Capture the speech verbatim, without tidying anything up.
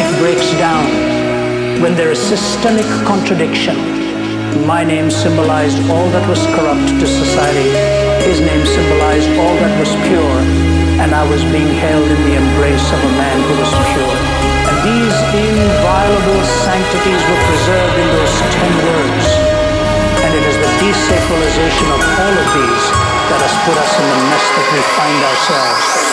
life breaks down, when there is systemic contradiction. My name symbolized all that was corrupt to society. His name symbolized all that was pure, and I was being held in the embrace of a man who was pure. And these inviolable sanctities were preserved in those ten words. And it is the desacralization of all of these that has put us in the mess that we find ourselves.